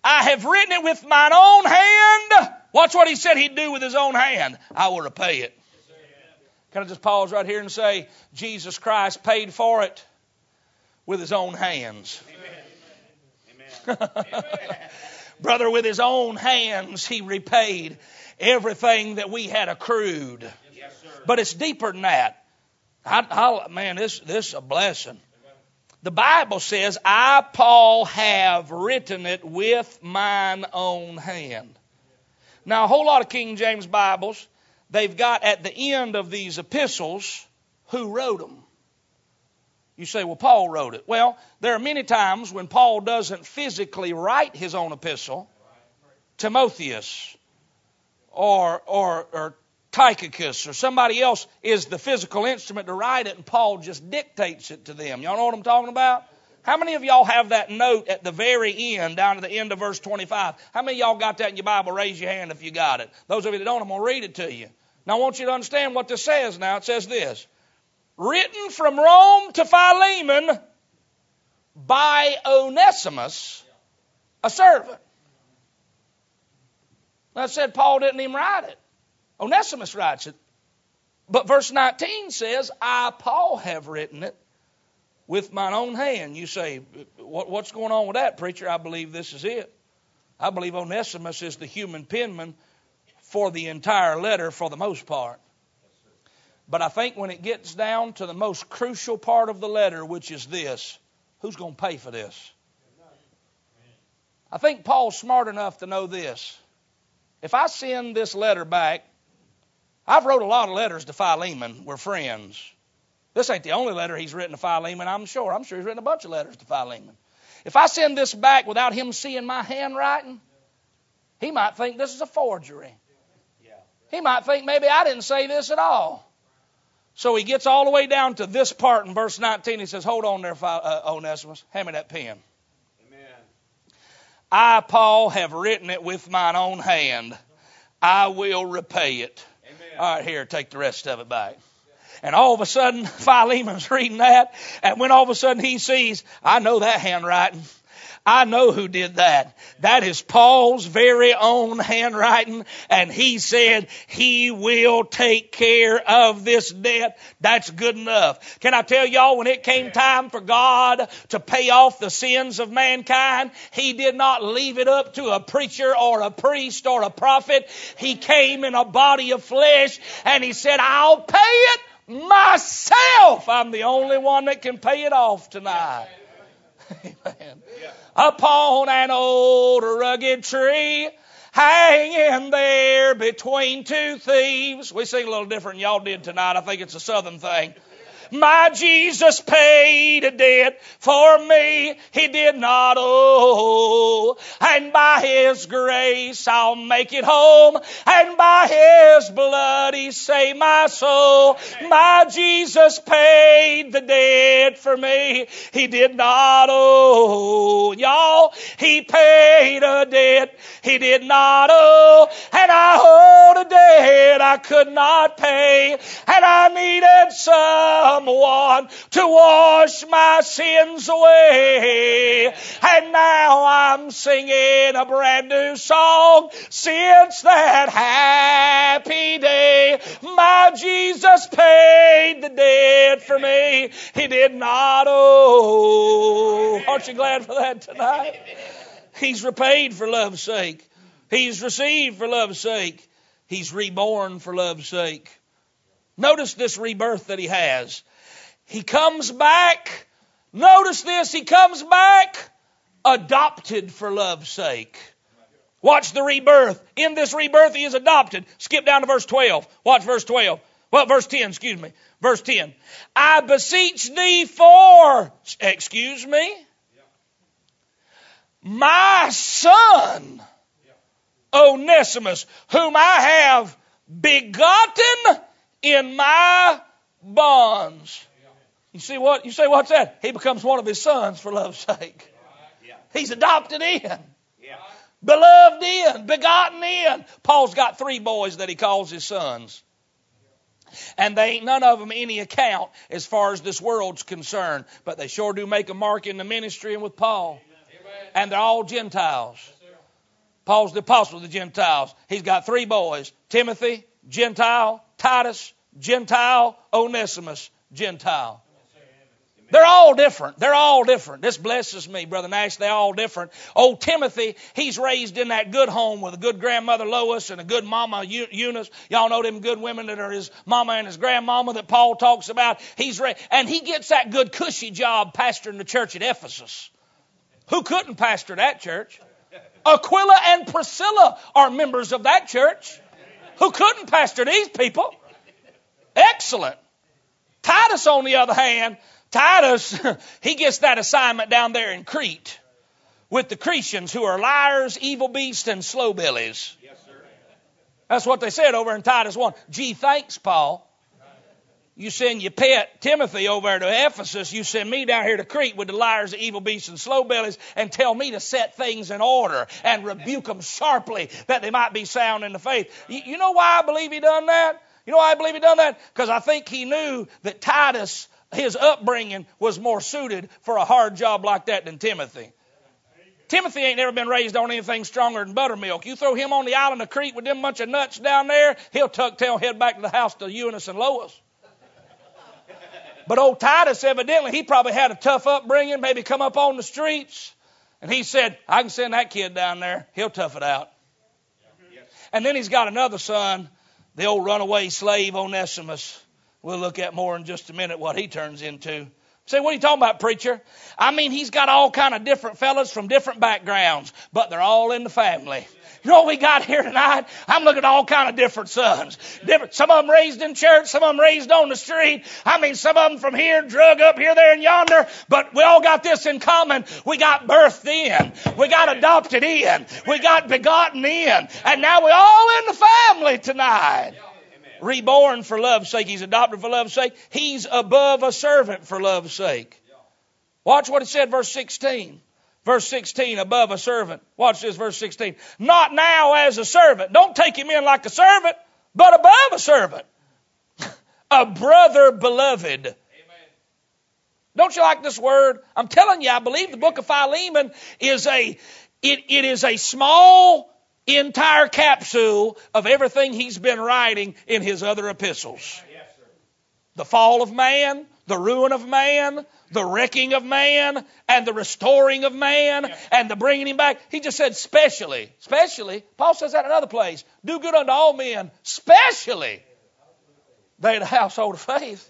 I have written it with mine own hand. Watch what he said he'd do with his own hand. I will repay it. Can I just pause right here and say, Jesus Christ paid for it with his own hands. Amen. Amen. Brother, with his own hands, he repaid everything that we had accrued. Yes, sir. But it's deeper than that. I, I, man, this, this is a blessing. The Bible says, I, Paul, have written it with mine own hand. Now, a whole lot of King James Bibles, they've got at the end of these epistles, who wrote them. You say, well, Paul wrote it. Well, there are many times when Paul doesn't physically write his own epistle. Timotheus or, or, or Tychicus or somebody else is the physical instrument to write it, and Paul just dictates it to them. Y'all know what I'm talking about? How many of y'all have that note at the very end, down to the end of verse twenty-five? How many of y'all got that in your Bible? Raise your hand if you got it. Those of you that don't, I'm going to read it to you. Now, I want you to understand what this says now. It says this. Written from Rome to Philemon by Onesimus, a servant. That said, Paul didn't even write it. Onesimus writes it. But verse nineteen says, I, Paul, have written it with mine own hand. You say, what, what's going on with that, preacher? I believe this is it. I believe Onesimus is the human penman for the entire letter for the most part. But I think when it gets down to the most crucial part of the letter, which is this, who's going to pay for this? I think Paul's smart enough to know this. If I send this letter back, I've wrote a lot of letters to Philemon. We're friends. This ain't the only letter he's written to Philemon, I'm sure. I'm sure he's written a bunch of letters to Philemon. If I send this back without him seeing my handwriting, he might think this is a forgery. He might think maybe I didn't say this at all. So he gets all the way down to this part in verse nineteen. He says, hold on there, uh, Onesimus. Hand me that pen. Amen. I, Paul, have written it with mine own hand. I will repay it. Amen. All right, here, take the rest of it back. And all of a sudden, Philemon's reading that. And when all of a sudden he sees, I know that handwriting. I know who did that. That is Paul's very own handwriting. And he said he will take care of this debt. That's good enough. Can I tell y'all, when it came time for God to pay off the sins of mankind, he did not leave it up to a preacher or a priest or a prophet. He came in a body of flesh and he said, I'll pay it myself. I'm the only one that can pay it off tonight. Amen. Upon an old rugged tree, hanging there between two thieves. We sing a little different than y'all did tonight. I think it's a southern thing. My Jesus paid a debt for me he did not owe. And by his grace I'll make it home. And by his blood he saved my soul. My Jesus paid the debt for me he did not owe. Y'all, he paid a debt he did not owe. And I owed a debt I could not pay. And I needed some someone to wash my sins away. And now I'm singing a brand new song since that happy day. My Jesus paid the debt for me he did not owe. Aren't you glad for that tonight? He's repaid for love's sake. He's received for love's sake. He's reborn for love's sake. Notice this rebirth that he has. He comes back. Notice this. He comes back adopted for love's sake. Watch the rebirth. In this rebirth, he is adopted. Skip down to verse twelve. Watch verse twelve. Well, verse ten, excuse me. Verse ten. I beseech thee for, excuse me, my son, Onesimus, whom I have begotten in my bonds. You see what? You say, what's that? He becomes one of his sons for love's sake. He's adopted in. Beloved in. Begotten in. Paul's got three boys that he calls his sons. And they ain't none of them any account as far as this world's concerned. But they sure do make a mark in the ministry and with Paul. And they're all Gentiles. Paul's the apostle of the Gentiles. He's got three boys. Timothy, Gentile. Titus, Gentile. Onesimus, Gentile. They're all different. They're all different. This blesses me, Brother Nash. They're all different. Old Timothy, he's raised in that good home with a good grandmother Lois and a good mama Eunice. Y'all know them good women that are his mama and his grandmama that Paul talks about. He's ra- and he gets that good cushy job pastoring the church at Ephesus. Who couldn't pastor that church? Aquila and Priscilla are members of that church. Who couldn't pastor these people? Excellent. Titus, on the other hand, Titus, he gets that assignment down there in Crete with the Cretians who are liars, evil beasts, and slow bellies. Yes, sir. That's what they said over in Titus one. Gee, thanks, Paul. You send your pet Timothy over to Ephesus. You send me down here to Crete with the liars, the evil beasts, and slow bellies and tell me to set things in order and rebuke them sharply that they might be sound in the faith. You, you know why I believe he done that? You know why I believe he done that? Because I think he knew that Titus, his upbringing, was more suited for a hard job like that than Timothy. Timothy ain't never been raised on anything stronger than buttermilk. You throw him on the island of Crete with them bunch of nuts down there, he'll tuck tail, head back to the house to Eunice and Lois. But old Titus, evidently, he probably had a tough upbringing, maybe come up on the streets. And he said, I can send that kid down there. He'll tough it out. And then he's got another son, the old runaway slave Onesimus. We'll look at more in just a minute what he turns into. Say, what are you talking about, preacher? I mean, he's got all kind of different fellas from different backgrounds, but they're all in the family. You know what we got here tonight? I'm looking at all kind of different sons. Different, some of them raised in church, some of them raised on the street. I mean, some of them from here, drug up here, there, and yonder. But we all got this in common. We got birthed in. We got adopted in. We got begotten in. And now we're all in the family tonight. Reborn for love's sake. He's adopted for love's sake. He's above a servant for love's sake. Watch what it said, verse sixteen. Verse sixteen, above a servant. Watch this, verse sixteen. Not now as a servant. Don't take him in like a servant, but above a servant. A brother beloved. Amen. Don't you like this word? I'm telling you, I believe the book of Philemon is a, it, it is a small entire capsule of everything he's been writing in his other epistles. Yes, sir. The fall of man, the ruin of man, the wrecking of man, and the restoring of man, yeah. and the bringing him back. He just said specially. Specially. Paul says that in another place. Do good unto all men, specially they of the household of faith.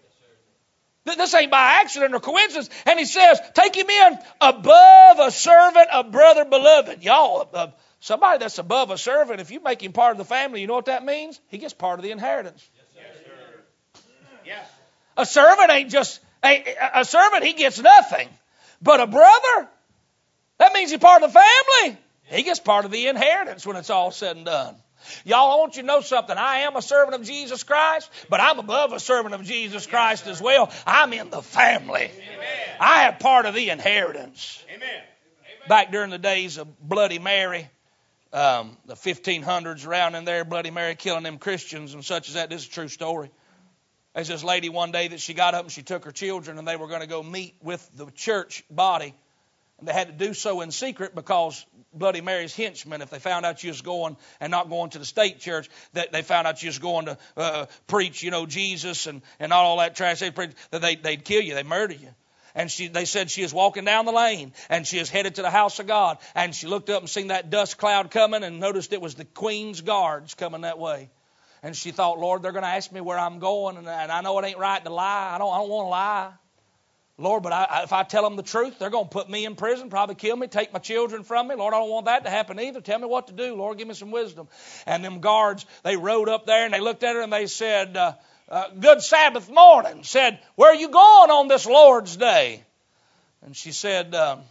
Amen. This ain't by accident or coincidence. And he says, take him in above a servant, a brother beloved. Y'all, uh, somebody that's above a servant, if you make him part of the family, you know what that means? He gets part of the inheritance. Yes, sir. Yes. A servant ain't just, a, a servant, he gets nothing. But a brother, that means he's part of the family. He gets part of the inheritance when it's all said and done. Y'all, I want you to know something. I am a servant of Jesus Christ, but I'm above a servant of Jesus Christ as well. I'm in the family. Amen. I have part of the inheritance. Amen. Back during the days of Bloody Mary, Um, the fifteen hundreds around in there, Bloody Mary killing them Christians and such as that. This is a true story. There's this lady one day that she got up and she took her children and they were going to go meet with the church body. And they had to do so in secret because Bloody Mary's henchmen, if they found out you was going and not going to the state church, that they found out you was going to uh, preach, you know, Jesus and, and all that trash, they preach, that they, they'd kill you, they'd murder you. And she, they said she is walking down the lane and she is headed to the house of God. And she looked up and seen that dust cloud coming and noticed it was the Queen's guards coming that way. And she thought, Lord, they're going to ask me where I'm going. And, and I know it ain't right to lie. I don't, I don't want to lie. Lord, but I, if I tell them the truth, they're going to put me in prison, probably kill me, take my children from me. Lord, I don't want that to happen either. Tell me what to do. Lord, give me some wisdom. And them guards, they rode up there and they looked at her and they said, uh, uh, good Sabbath morning. Said, where are you going on this Lord's day? And she said, um,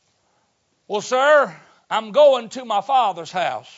well, sir, I'm going to my father's house.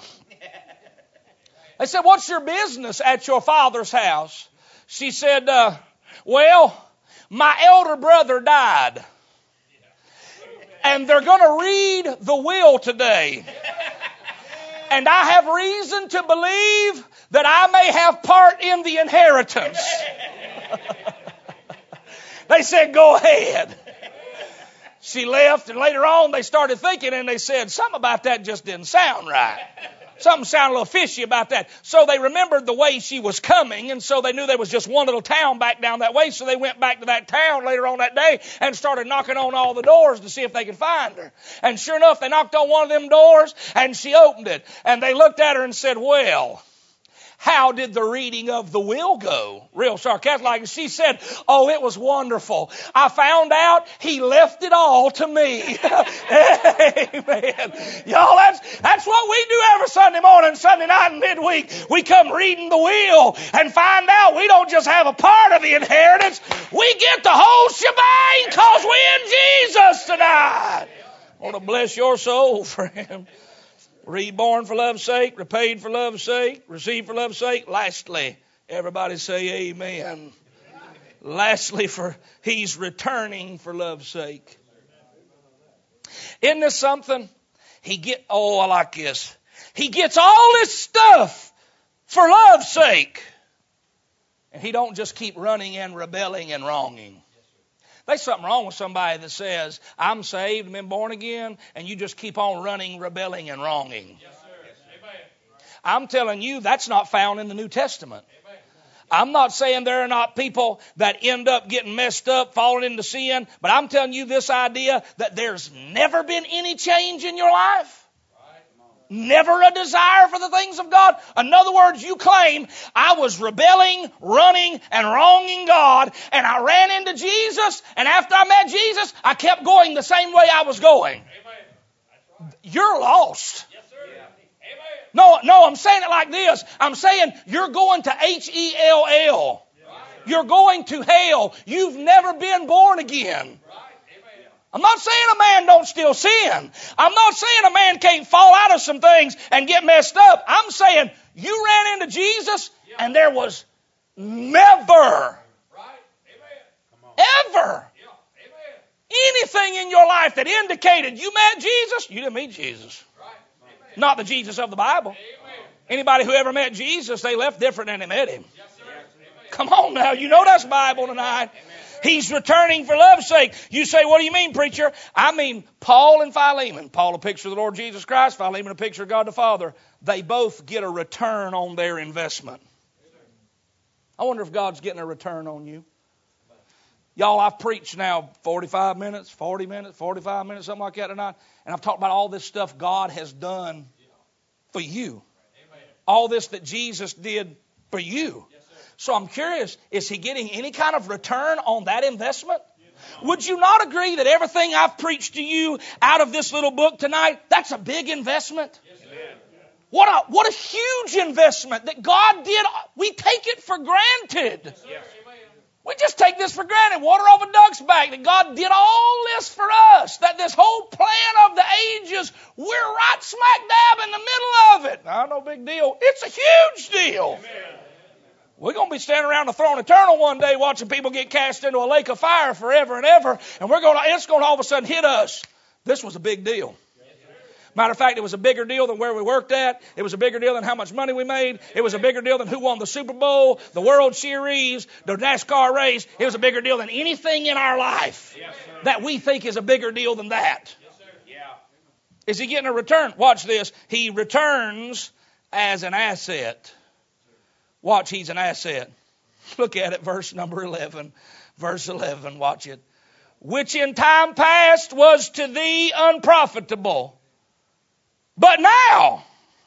They said, what's your business at your father's house? She said, uh, well, my elder brother died. And they're going to read the will today. And I have reason to believe that I may have part in the inheritance. They said, go ahead. She left, and later on they started thinking, and they said, something about that just didn't sound right. Something sounded a little fishy about that. So they remembered the way she was coming, and so they knew there was just one little town back down that way, so they went back to that town later on that day and started knocking on all the doors to see if they could find her. And sure enough, they knocked on one of them doors, and she opened it. And they looked at her and said, well, how did the reading of the will go? Real sarcastic. Like she said, oh, it was wonderful. I found out he left it all to me. Amen. Y'all, that's, that's what we do every Sunday morning, Sunday night, and midweek. We come reading the will and find out we don't just have a part of the inheritance. We get the whole shebang because we in Jesus tonight. I want to bless your soul, friend. Reborn for love's sake, repaid for love's sake, received for love's sake. Lastly, everybody say amen. Amen. Lastly, for he's returning for love's sake. Isn't this something? He get oh, I like this. He gets all this stuff for love's sake. And he don't just keep running and rebelling and wronging. There's something wrong with somebody that says, I'm saved and been born again, and you just keep on running, rebelling, and wronging. Yes, sir. Amen. I'm telling you, that's not found in the New Testament. Amen. I'm not saying there are not people that end up getting messed up, falling into sin, but I'm telling you this idea that there's never been any change in your life. Never a desire for the things of God. In other words, you claim, I was rebelling, running, and wronging God, and I ran into Jesus, and after I met Jesus, I kept going the same way I was going. Amen. You're lost. Yes, sir. Yeah. Amen. No, no, I'm saying it like this. I'm saying you're going to H E L L. Right. You're going to hell. You've never been born again. Right. I'm not saying a man don't still sin. I'm not saying a man can't fall out of some things and get messed up. I'm saying you ran into Jesus and there was never, ever anything in your life that indicated you met Jesus. You didn't meet Jesus. Not the Jesus of the Bible. Anybody who ever met Jesus, they left different than they met him. Come on now, you know that's Bible tonight. He's returning for love's sake. You say, what do you mean, preacher? I mean Paul and Philemon. Paul, a picture of the Lord Jesus Christ. Philemon, a picture of God the Father. They both get a return on their investment. I wonder if God's getting a return on you. Y'all, I've preached now forty-five minutes, forty minutes, forty-five minutes, something like that tonight. And I've talked about all this stuff God has done for you. All this that Jesus did for you. So I'm curious, is he getting any kind of return on that investment? Would you not agree that everything I've preached to you out of this little book tonight, that's a big investment? What a, what a huge investment that God did. We take it for granted. We just take this for granted. Water off a duck's back. That God did all this for us. That this whole plan of the ages, we're right smack dab in the middle of it. Now, no big deal. It's a huge deal. Amen. We're going to be standing around the throne eternal one day watching people get cast into a lake of fire forever and ever. And we're going to, it's going to all of a sudden hit us. This was a big deal. Matter of fact, it was a bigger deal than where we worked at. It was a bigger deal than how much money we made. It was a bigger deal than who won the Super Bowl, the World Series, the NASCAR race. It was a bigger deal than anything in our life that we think is a bigger deal than that. Is he getting a return? Watch this. He returns as an asset. Watch, he's an asset. Look at it, verse number eleven. Verse eleven, watch it. Which in time past was to thee unprofitable, but now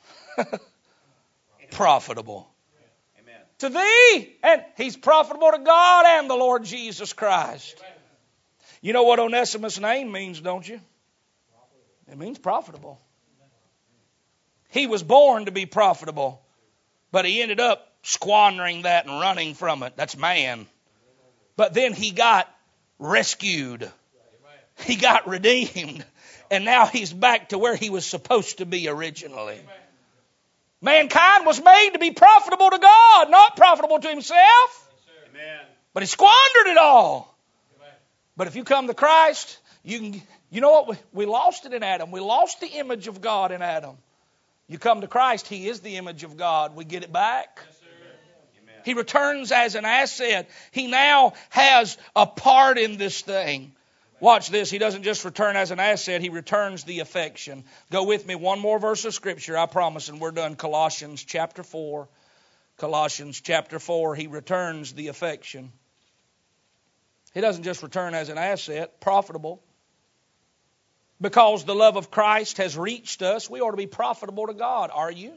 profitable. Amen. To thee, and he's profitable to God and the Lord Jesus Christ. Amen. You know what Onesimus' name means, don't you? It means profitable. He was born to be profitable, but he ended up squandering that and running from it. That's man. But then he got rescued. He got redeemed. And now he's back to where he was supposed to be originally. Mankind was made to be profitable to God, not profitable to himself. But he squandered it all. But if you come to Christ, you can, you know what? We, we lost it in Adam. We lost the image of God in Adam. You come to Christ, he is the image of God. We get it back. He returns as an asset. He now has a part in this thing. Watch this. He doesn't just return as an asset. He returns the affection. Go with me. One more verse of Scripture, I promise, and we're done. Colossians chapter four. Colossians chapter four. He returns the affection. He doesn't just return as an asset, profitable. Because the love of Christ has reached us, we ought to be profitable to God. Are you?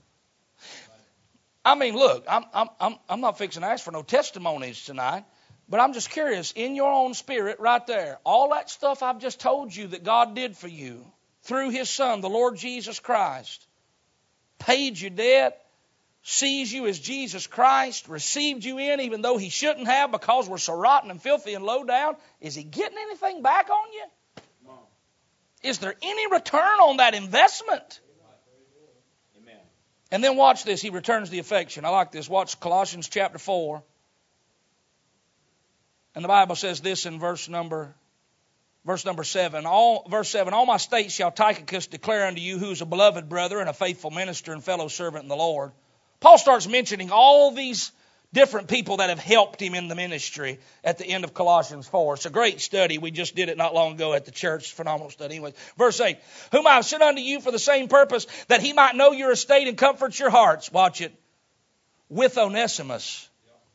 I mean, look, I'm, I'm, I'm, I'm not fixing to ask for no testimonies tonight. But I'm just curious, in your own spirit right there, all that stuff I've just told you that God did for you through His Son, the Lord Jesus Christ, paid your debt, sees you as Jesus Christ, received you in even though He shouldn't have because we're so rotten and filthy and low down, is He getting anything back on you? Is there any return on that investment? Amen. And then watch this, He returns the affection. I like this. Watch Colossians chapter four. And the Bible says this in verse number verse number seven. All verse seven, all my states shall Tychicus declare unto you, who is a beloved brother and a faithful minister and fellow servant in the Lord. Paul starts mentioning all these different people that have helped him in the ministry at the end of Colossians four. It's a great study. We just did it not long ago at the church. Phenomenal study. Anyway, verse eight. Whom I have sent unto you for the same purpose, that he might know your estate and comfort your hearts. Watch it. With Onesimus.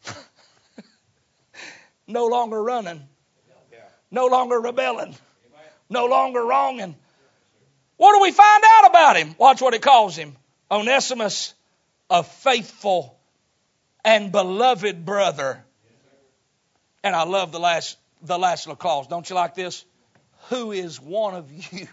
No longer running. No longer rebelling. No longer wronging. What do we find out about him? Watch what it calls him. Onesimus, a faithful and beloved brother. And I love the last the last little clause. Don't you like this? Who is one of you?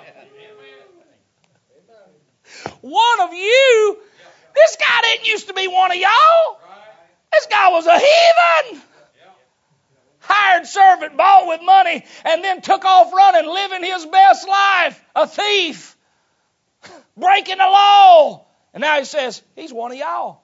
One of you? This guy didn't used to be one of y'all. This guy was a heathen. Hired servant, bought with money, and then took off running, living his best life. A thief. Breaking the law. And now he says, he's one of y'all.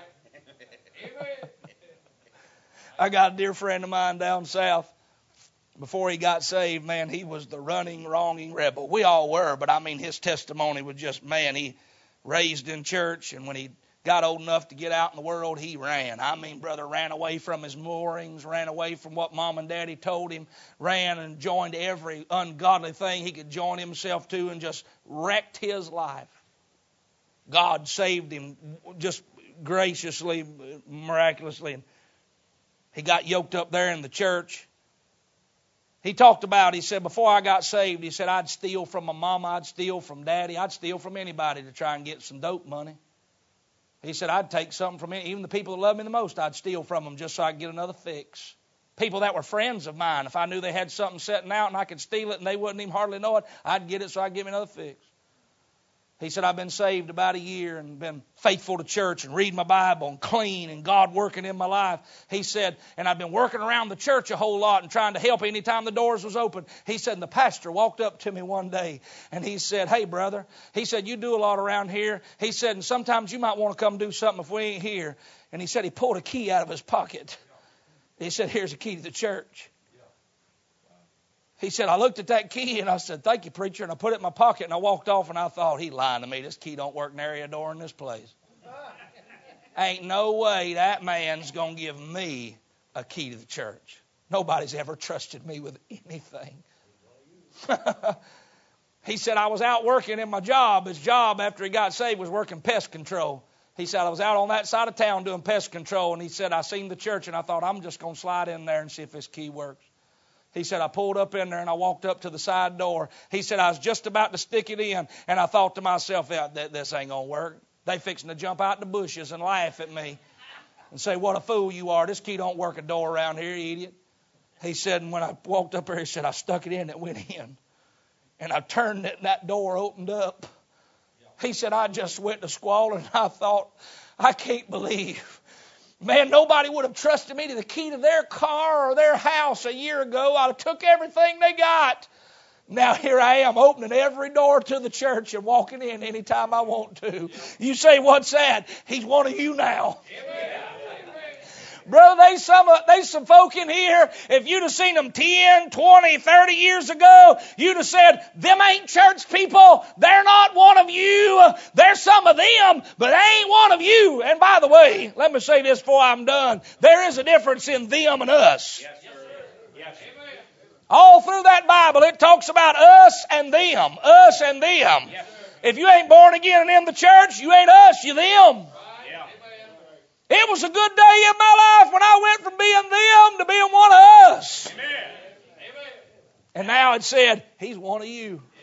I got a dear friend of mine down south. Before he got saved, man, he was the running, wronging rebel. We all were, but I mean, his testimony was just, man, he raised in church, and when he got old enough to get out in the world, he ran. I mean, brother, ran away from his moorings, ran away from what mom and daddy told him, ran and joined every ungodly thing he could join himself to and just wrecked his life. God saved him just graciously, miraculously. He got yoked up there in the church. He talked about, he said, before I got saved, he said, I'd steal from my mama, I'd steal from daddy, I'd steal from anybody to try and get some dope money. He said, I'd take something from any, even the people that love me the most, I'd steal from them just so I could get another fix. People that were friends of mine, if I knew they had something sitting out and I could steal it and they wouldn't even hardly know it, I'd get it so I'd give me another fix. He said, I've been saved about a year and been faithful to church and reading my Bible and clean and God working in my life. He said, and I've been working around the church a whole lot and trying to help anytime the doors was open. He said, and the pastor walked up to me one day and he said, hey, brother, he said, you do a lot around here. He said, and sometimes you might want to come do something if we ain't here. And he said, he pulled a key out of his pocket. He said, here's a key to the church. He said, I looked at that key and I said, thank you, preacher. And I put it in my pocket and I walked off and I thought, he lying to me. This key don't work nary a door in this place. Ain't no way that man's going to give me a key to the church. Nobody's ever trusted me with anything. He said, I was out working in my job. His job after he got saved was working pest control. He said, I was out on that side of town doing pest control. And he said, I seen the church and I thought, I'm just going to slide in there and see if this key works. He said, I pulled up in there and I walked up to the side door. He said, I was just about to stick it in. And I thought to myself, yeah, this ain't going to work. They fixing to jump out in the bushes and laugh at me and say, what a fool you are. This key don't work a door around here, you idiot. He said, and when I walked up there, he said, I stuck it in and it went in. And I turned it and that door opened up. He said, I just went to squalling and I thought, I can't believe. Man, nobody would have trusted me to the key to their car or their house a year ago. I took everything they got. Now here I am opening every door to the church and walking in anytime I want to. You say, what's that? He's one of you now. Amen. Brother, there's some, there's some folk in here, if you'd have seen them ten, twenty, thirty years ago, you'd have said, them ain't church people. They're not one of you. They're some of them, but they ain't one of you. And by the way, let me say this before I'm done. There is a difference in them and us. Yes, sir. Yes. All through that Bible, it talks about us and them. Us and them. Yes. If you ain't born again and in the church, you ain't us, you them. Yeah. It was a good day in my life when I went from being them to being one of us. Amen. And now it said, He's one of you.